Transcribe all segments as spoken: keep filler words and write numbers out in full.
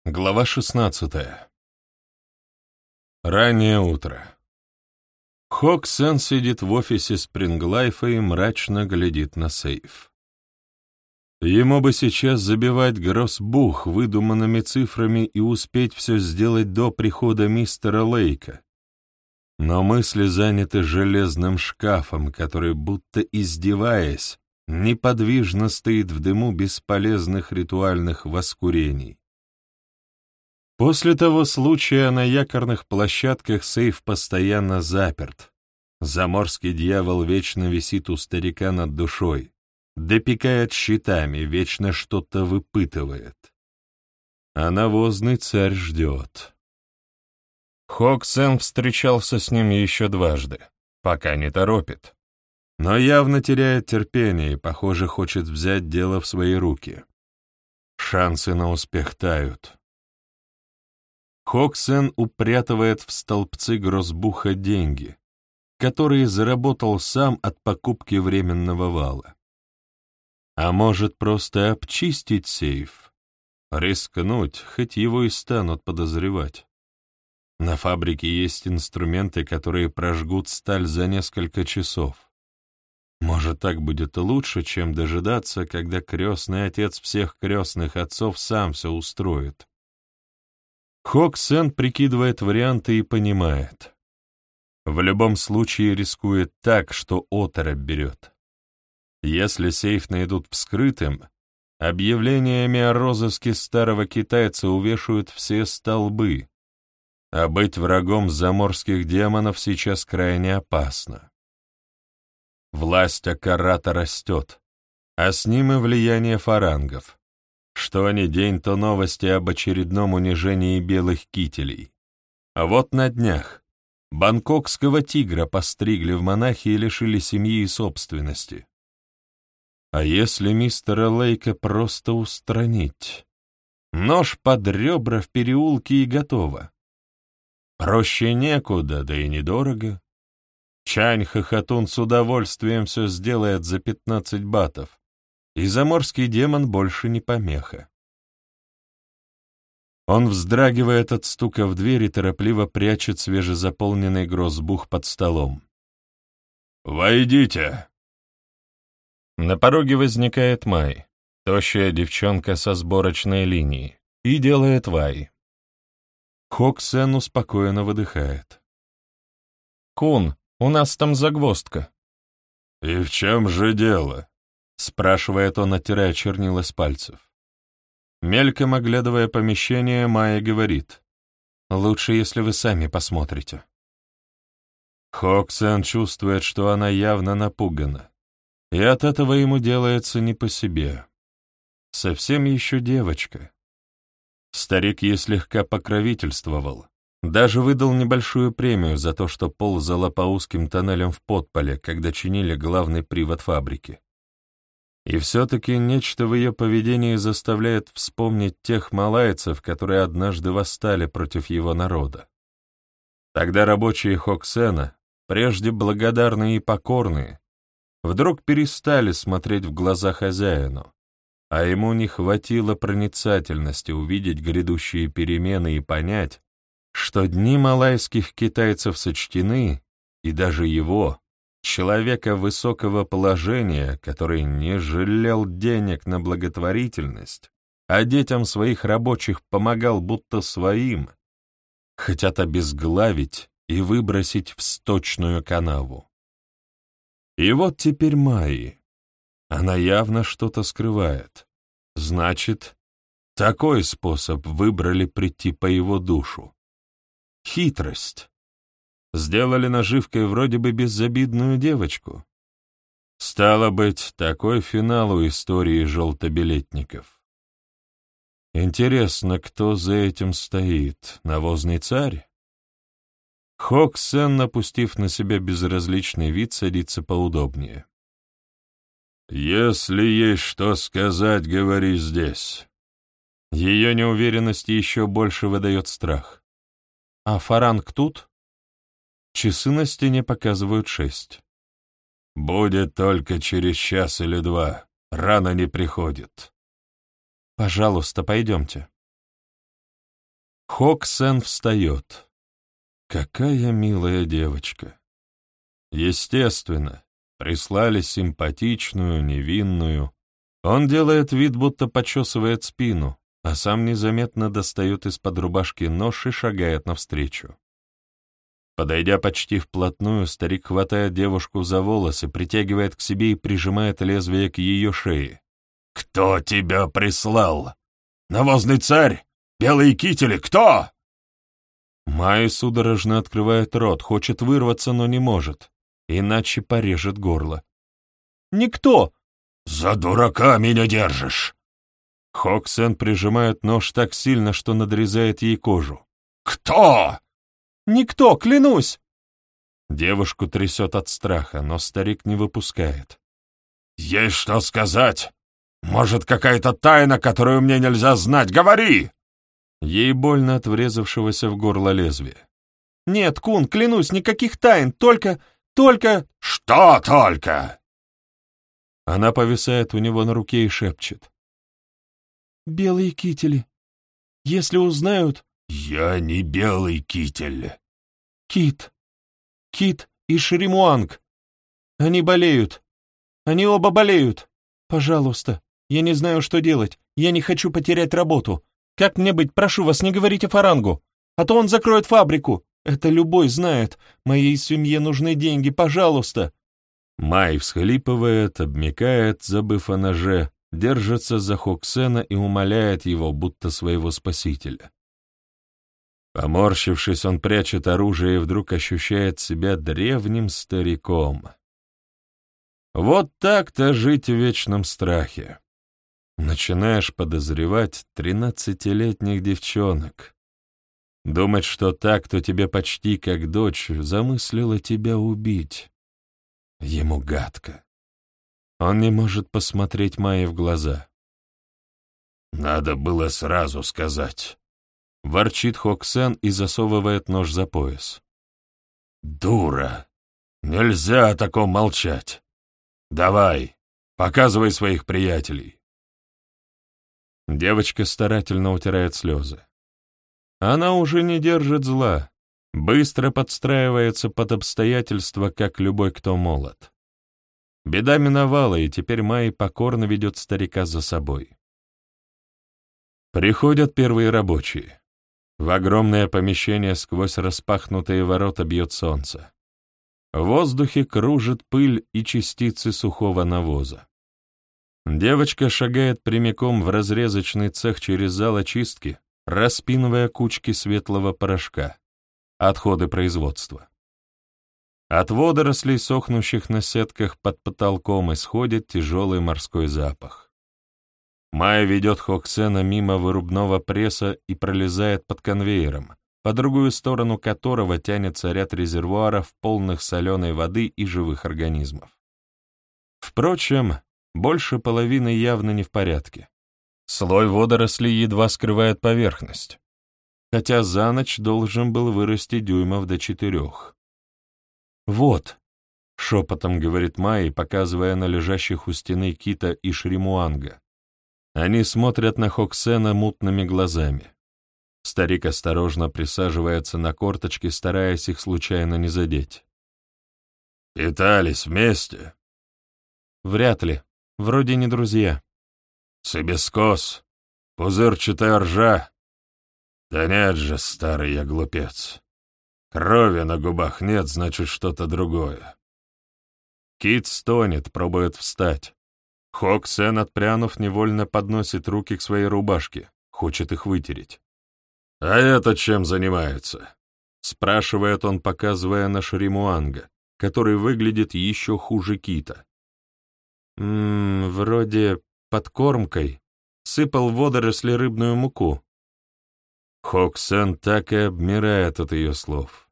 Глава шестнадцатая. Раннее утро. Хок Сен сидит в офисе Спринглайфа и мрачно глядит на сейф. Ему бы сейчас забивать гроссбух выдуманными цифрами и успеть все сделать до прихода мистера Лейка. Но мысли заняты железным шкафом, который, будто издеваясь, неподвижно стоит в дыму бесполезных ритуальных воскурений. После того случая на якорных площадках сейф постоянно заперт. Заморский дьявол вечно висит у старика над душой, допекает щитами, вечно что-то выпытывает. А навозный царь ждет. Хок Сен встречался с ним еще дважды, пока не торопит, но явно теряет терпение и, похоже, хочет взять дело в свои руки. Шансы на успех тают. Хок Сен упрятывает в столбцы гроссбуха деньги, которые заработал сам от покупки временного вала. А может, просто обчистить сейф? Рискнуть, хоть его и станут подозревать. На фабрике есть инструменты, которые прожгут сталь за несколько часов. Может, так будет лучше, чем дожидаться, когда крестный отец всех крестных отцов сам все устроит. Хок Сен прикидывает варианты и понимает. В любом случае рискует так, что оторопь берет. Если сейф найдут вскрытым, объявлениями о розыске старого китайца увешают все столбы, а быть врагом заморских демонов сейчас крайне опасно. Власть Акарата растет, а с ним и влияние фарангов. Что ни день, то новости об очередном унижении белых кителей. А вот на днях бангкокского тигра постригли в монахи и лишили семьи и собственности. А если мистера Лейка просто устранить? Нож под ребра в переулке и готово. Проще некуда, да и недорого. Чань-хохотун с удовольствием все сделает за пятнадцать батов. И заморский демон больше не помеха. Он вздрагивает от стука в дверь и торопливо прячет свежезаполненный гроссбух под столом. «Войдите!» На пороге возникает Май, тощая девчонка со сборочной линии, и делает вай. Хок Сен успокоенно выдыхает. «Кун, у нас там загвоздка». «И в чем же дело?» — спрашивает он, оттирая чернила с пальцев. Мельком оглядывая помещение, Майя говорит: «Лучше, если вы сами посмотрите». Хок Сен чувствует, что она явно напугана, и от этого ему делается не по себе. Совсем еще девочка. Старик ей слегка покровительствовал, даже выдал небольшую премию за то, что ползала по узким тоннелям в подполе, когда чинили главный привод фабрики. И все-таки нечто в ее поведении заставляет вспомнить тех малайцев, которые однажды восстали против его народа. Тогда рабочие Хок Сена, прежде благодарные и покорные, вдруг перестали смотреть в глаза хозяину, а ему не хватило проницательности увидеть грядущие перемены и понять, что дни малайских китайцев сочтены, и даже его, человека высокого положения, который не жалел денег на благотворительность, а детям своих рабочих помогал будто своим, хотят обезглавить и выбросить в сточную канаву. И вот теперь Майи. Она явно что-то скрывает. Значит, такой способ выбрали прийти по его душу. Хитрость. Сделали наживкой вроде бы безобидную девочку. Стало быть, такой финал у истории желтобилетников. Интересно, кто за этим стоит? Навозный царь? Хок Сен, напустив на себя безразличный вид, садится поудобнее. «Если есть что сказать, говори здесь». Ее неуверенность еще больше выдает страх. «А фаранг тут?» Часы на стене показывают шесть. «Будет только через час или два. Рано не приходит». «Пожалуйста, пойдемте». Хок Сен встает. Какая милая девочка. Естественно, прислали симпатичную, невинную. Он делает вид, будто почесывает спину, а сам незаметно достает из-под рубашки нож и шагает навстречу. Подойдя почти вплотную, старик хватает девушку за волосы, притягивает к себе и прижимает лезвие к ее шее. «Кто тебя прислал? Навозный царь? Белые кители? Кто?» Май судорожно открывает рот, хочет вырваться, но не может, иначе порежет горло. «Никто!» «За дурака меня держишь!» Хок Сен прижимает нож так сильно, что надрезает ей кожу. «Кто?» «Никто, клянусь!» Девушку трясет от страха, но старик не выпускает. «Есть что сказать? Может, какая-то тайна, которую мне нельзя знать? Говори!» Ей больно от врезавшегося в горло лезвия. «Нет, Кун, клянусь, никаких тайн, только... только...» «Что только?» Она повисает у него на руке и шепчет. «Белые кители. Если узнают...» «Я не белый китель». «Кит. Кит и Шримуанг. Они болеют. Они оба болеют. Пожалуйста, я не знаю, что делать. Я не хочу потерять работу. Как мне быть? Прошу вас, не говорите Фарангу, а то он закроет фабрику. Это любой знает. Моей семье нужны деньги, пожалуйста». Май всхлипывает, обмякает, забыв о ноже, держится за Хок Сена и умоляет его, будто своего спасителя. Поморщившись, он прячет оружие и вдруг ощущает себя древним стариком. Вот так-то жить в вечном страхе. Начинаешь подозревать тринадцатилетних девчонок. Думать, что та, кто тебе почти как дочь, замыслила тебя убить. Ему гадко. Он не может посмотреть Майе в глаза. «Надо было сразу сказать», — ворчит Хок Сен и засовывает нож за пояс. «Дура! Нельзя о таком молчать! Давай, показывай своих приятелей!» Девочка старательно утирает слезы. Она уже не держит зла, быстро подстраивается под обстоятельства, как любой, кто молод. Беда миновала, и теперь Май покорно ведет старика за собой. Приходят первые рабочие. В огромное помещение сквозь распахнутые ворота бьет солнце. В воздухе кружит пыль и частицы сухого навоза. Девочка шагает прямиком в разрезочный цех через зал очистки, распинывая кучки светлого порошка, отходы производства. От водорослей, сохнущих на сетках под потолком, исходит тяжелый морской запах. Майя ведет Хок Сена мимо вырубного пресса и пролезает под конвейером, по другую сторону которого тянется ряд резервуаров, полных соленой воды и живых организмов. Впрочем, больше половины явно не в порядке. Слой водорослей едва скрывает поверхность, хотя за ночь должен был вырасти дюймов до четырех. «Вот», — шепотом говорит Майя, показывая на лежащих у стены Кита и Шримуанга. Они смотрят на Хок Сена мутными глазами. Старик осторожно присаживается на корточки, стараясь их случайно не задеть. «Питались вместе?» «Вряд ли. Вроде не друзья». «Цибискос? Пузырчатая ржа?» «Да нет же, старый я глупец. Крови на губах нет, значит, что-то другое». Кит стонет, пробует встать. Хок Сен, отпрянув, невольно подносит руки к своей рубашке, хочет их вытереть. «А это чем занимается?» — спрашивает он, показывая на Шримуанга, который выглядит еще хуже Кита. «Ммм, вроде подкормкой. Сыпал в водоросли рыбную муку». Хок Сен так и обмирает от ее слов.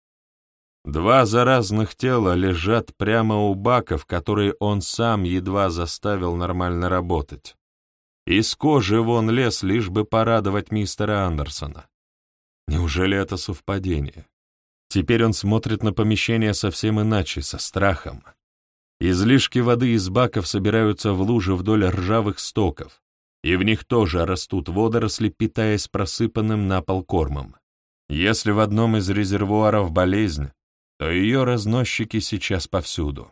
Два заразных тела лежат прямо у баков, которые он сам едва заставил нормально работать. Из кожи вон лез, лишь бы порадовать мистера Андерсона. Неужели это совпадение? Теперь он смотрит на помещение совсем иначе, со страхом. Излишки воды из баков собираются в лужи вдоль ржавых стоков, и в них тоже растут водоросли, питаясь просыпанным на пол кормом. Если в одном из резервуаров болезнь, то ее разносчики сейчас повсюду.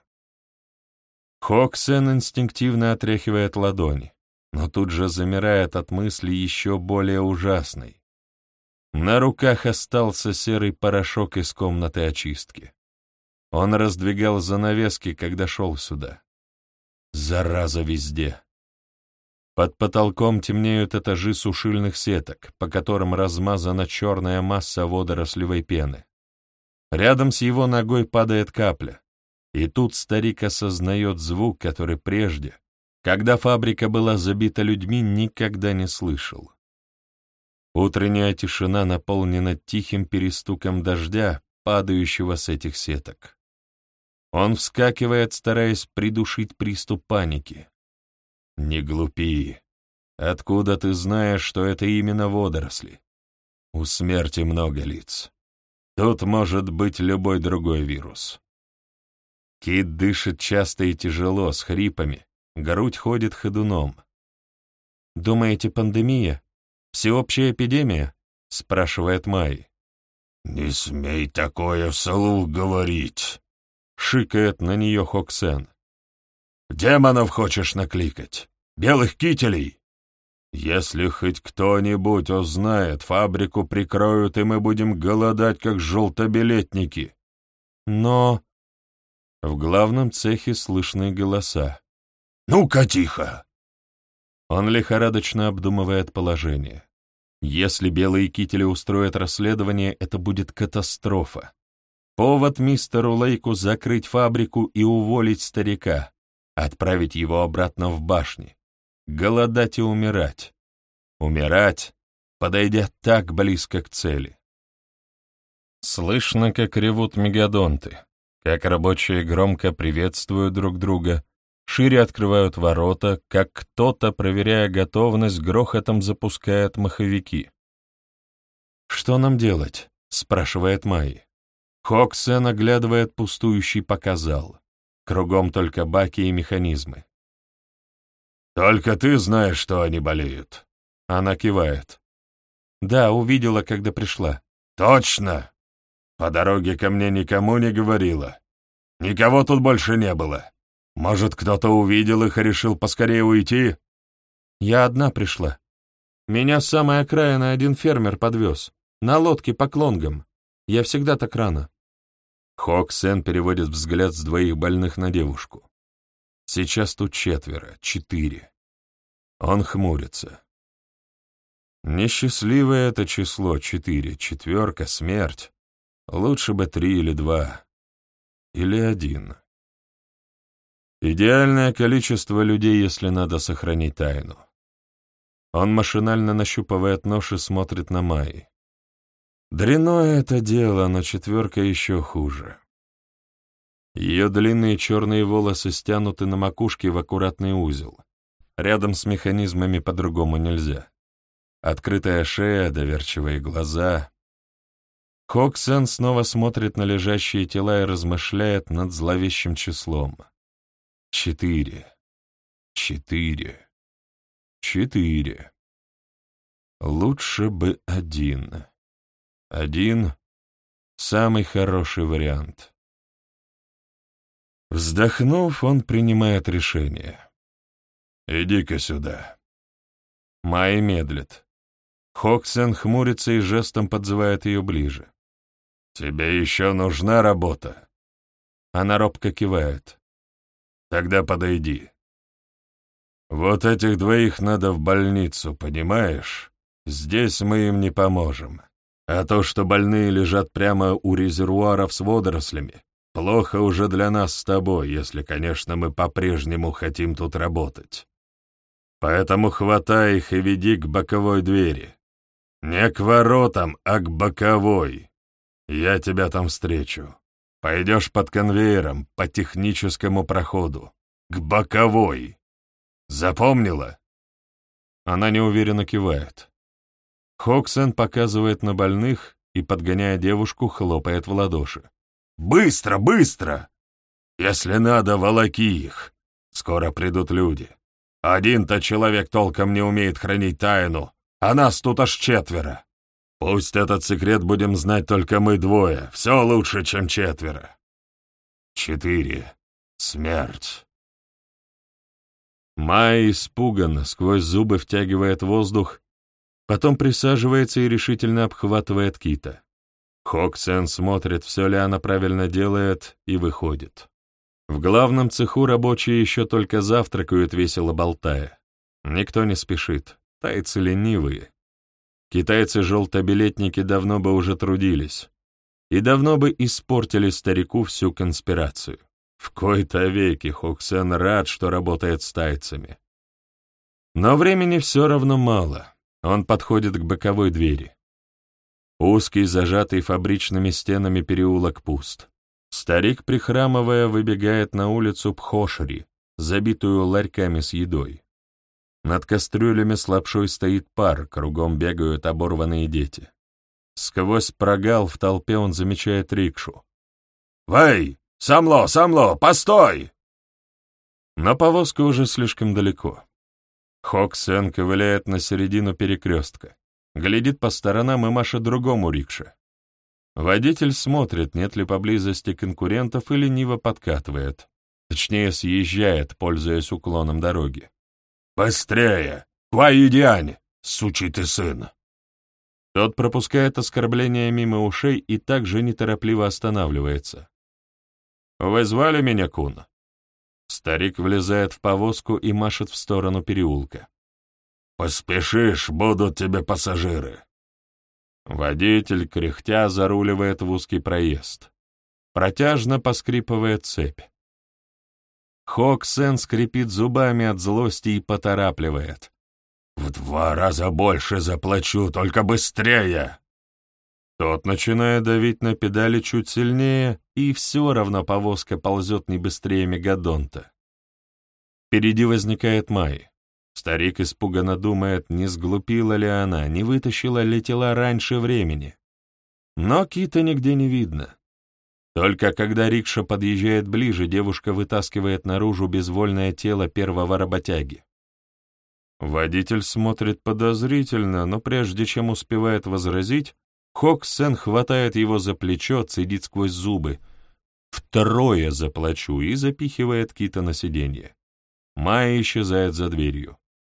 Хок-Сен инстинктивно отряхивает ладони, но тут же замирает от мысли еще более ужасной. На руках остался серый порошок из комнаты очистки. Он раздвигал занавески, когда шел сюда. Зараза везде. Под потолком темнеют этажи сушильных сеток, по которым размазана черная масса водорослевой пены. Рядом с его ногой падает капля, и тут старик осознает звук, который прежде, когда фабрика была забита людьми, никогда не слышал. Утренняя тишина наполнена тихим перестуком дождя, падающего с этих сеток. Он вскакивает, стараясь придушить приступ паники. «Не глупи. Откуда ты знаешь, что это именно водоросли? У смерти много лиц. Тут может быть любой другой вирус». Кит дышит часто и тяжело, с хрипами, грудь ходит ходуном. «Думаете, пандемия? Всеобщая эпидемия?» — спрашивает Май. «Не смей такое вслух говорить», — шикает на нее Хок-Сен. «Демонов хочешь накликать? Белых кителей? Если хоть кто-нибудь узнает, фабрику прикроют, и мы будем голодать, как желтобилетники». Но в главном цехе слышны голоса. «Ну-ка, тихо!» Он лихорадочно обдумывает положение. Если белые кители устроят расследование, это будет катастрофа. Повод мистеру Лейку закрыть фабрику и уволить старика, отправить его обратно в башни, голодать и умирать. Умирать, подойдя так близко к цели. Слышно, как ревут мегадонты, как рабочие громко приветствуют друг друга, шире открывают ворота, как кто-то, проверяя готовность, грохотом запускает маховики. «Что нам делать?» — спрашивает Май. Хок-Сен оглядывает пустующий пока зал. Кругом только баки и механизмы. «Только ты знаешь, что они болеют». Она кивает. «Да, увидела, когда пришла». «Точно! По дороге ко мне никому не говорила. Никого тут больше не было. Может, кто-то увидел их и решил поскорее уйти?» «Я одна пришла. Меня с самой окраины один фермер подвез. На лодке по клонгам. Я всегда так рано». Хок-Сен переводит взгляд с двоих больных на девушку. Сейчас тут четверо, четыре. Он хмурится. Несчастливое это число, четыре, четверка, смерть. Лучше бы три или два. Или один. Идеальное количество людей, если надо сохранить тайну. Он машинально нащупывает нож и смотрит на Майи. Дрянное это дело, но четверка еще хуже. Ее длинные черные волосы стянуты на макушке в аккуратный узел. Рядом с механизмами по-другому нельзя. Открытая шея, доверчивые глаза. Хок-Сен снова смотрит на лежащие тела и размышляет над зловещим числом. Четыре. Четыре. Четыре. Лучше бы один. Один — самый хороший вариант. Вздохнув, он принимает решение. «Иди-ка сюда». Май медлит. Хок-Сен хмурится и жестом подзывает ее ближе. «Тебе еще нужна работа?» Она робко кивает. «Тогда подойди. Вот этих двоих надо в больницу, понимаешь? Здесь мы им не поможем. А то, что больные лежат прямо у резервуаров с водорослями, плохо уже для нас с тобой, если, конечно, мы по-прежнему хотим тут работать. Поэтому хватай их и веди к боковой двери. Не к воротам, а к боковой. Я тебя там встречу. Пойдешь под конвейером, по техническому проходу. К боковой. Запомнила?» Она неуверенно кивает. Хок-Сен показывает на больных и, подгоняя девушку, хлопает в ладоши. «Быстро, быстро! Если надо, волоки их. Скоро придут люди. Один-то человек толком не умеет хранить тайну, а нас тут аж четверо. Пусть этот секрет будем знать только мы двое, все лучше, чем четверо. Четыре. Смерть. Майя испуганно, сквозь зубы втягивает воздух, потом присаживается и решительно обхватывает Кита. Хок-сен смотрит, все ли она правильно делает, и выходит. В главном цеху рабочие еще только завтракают, весело болтая. Никто не спешит, тайцы ленивые. Китайцы-желтобилетники давно бы уже трудились. И давно бы испортили старику всю конспирацию. В кои-то веки Хок-сен рад, что работает с тайцами. Но времени все равно мало. Он подходит к боковой двери. Узкий, зажатый фабричными стенами переулок пуст. Старик, прихрамывая, выбегает на улицу Пхошри, забитую ларьками с едой. Над кастрюлями с лапшой стоит пар, кругом бегают оборванные дети. Сквозь прогал в толпе он замечает рикшу. «Вэй! Самло, Самло, постой!» Но повозка уже слишком далеко. Хок-сен ковыляет на середину перекрестка, глядит по сторонам и машет другому рикше. Водитель смотрит, нет ли поблизости конкурентов, и лениво подкатывает, точнее съезжает, пользуясь уклоном дороги. «Быстрее! Куай-Юдянь, сучий ты сын!» Тот пропускает оскорбления мимо ушей и также неторопливо останавливается. «Вы звали меня, Кун?» Старик влезает в повозку и машет в сторону переулка. «Поспешишь, будут тебе пассажиры». Водитель, кряхтя, заруливает в узкий проезд. Протяжно поскрипывает цепь. Хок-сен скрипит зубами от злости и поторапливает. «В два раза больше заплачу, только быстрее!» Тот начинает давить на педали чуть сильнее, и все равно повозка ползет не быстрее мегадонта. Впереди возникает Май. Старик испуганно думает, не сглупила ли она, не вытащила ли тела раньше времени. Но Кита нигде не видно. Только когда рикша подъезжает ближе, девушка вытаскивает наружу безвольное тело первого работяги. Водитель смотрит подозрительно, но прежде чем успевает возразить, Хок-сен хватает его за плечо, цедит сквозь зубы. «Втрое заплачу» и запихивает Кита на сиденье. Майя исчезает за дверью.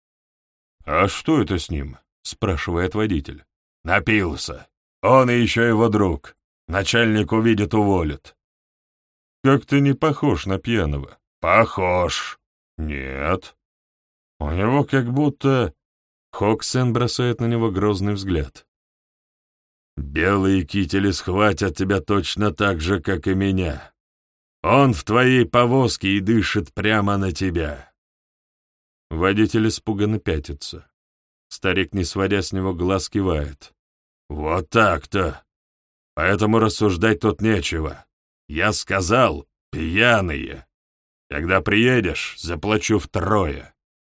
«А что это с ним?» — спрашивает водитель. «Напился. Он и еще его друг. Начальник увидит, уволит». «Как ты не похож на пьяного?» «Похож». «Нет. У него как будто...» Хок-сен бросает на него грозный взгляд. «Белые кители схватят тебя точно так же, как и меня. Он в твоей повозке и дышит прямо на тебя». Водитель испуганно пятится. Старик, не сводя с него глаз, кивает. «Вот так-то. Поэтому рассуждать тут нечего. Я сказал, пьяные. Когда приедешь, заплачу втрое».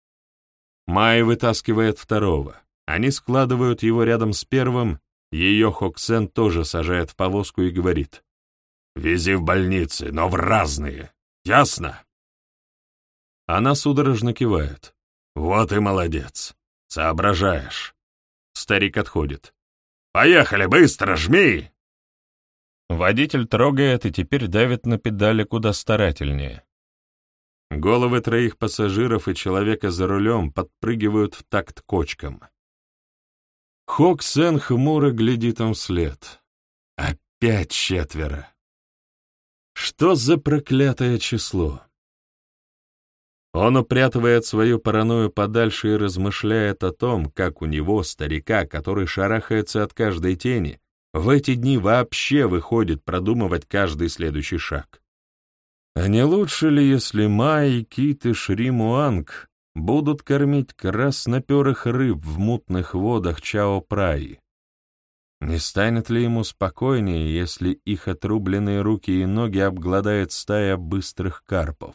Май вытаскивает второго. Они складывают его рядом с первым. Ее Хок-сен тоже сажает в повозку и говорит. «Вези в больницы, но в разные. Ясно?» Она судорожно кивает. «Вот и молодец. Соображаешь». Старик отходит. «Поехали, быстро, жми!» Водитель трогает и теперь давит на педали куда старательнее. Головы троих пассажиров и человека за рулем подпрыгивают в такт кочкам. Хок-сен хмуро глядит им вслед. Опять четверо. Что за проклятое число? Он упрятывает свою паранойю подальше и размышляет о том, как у него, старика, который шарахается от каждой тени, в эти дни вообще выходит продумывать каждый следующий шаг. А не лучше ли, если Май, Кит и Шри-Муанг будут кормить красноперых рыб в мутных водах Чао-Праи? Не станет ли ему спокойнее, если их отрубленные руки и ноги обгладает стая быстрых карпов?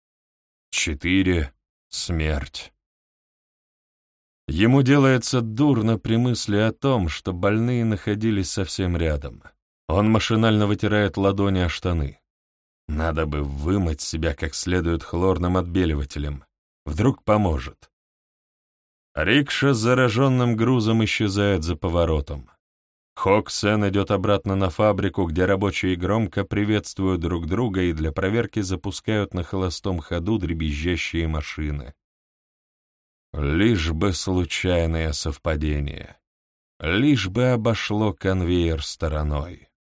Четыре. Смерть. Ему делается дурно при мысли о том, что больные находились совсем рядом. Он машинально вытирает ладони о штаны. Надо бы вымыть себя как следует хлорным отбеливателем. Вдруг поможет. Рикша с зараженным грузом исчезает за поворотом. Хок-Сен идет обратно на фабрику, где рабочие громко приветствуют друг друга и для проверки запускают на холостом ходу дребезжащие машины. Лишь бы случайное совпадение. Лишь бы обошло конвейер стороной.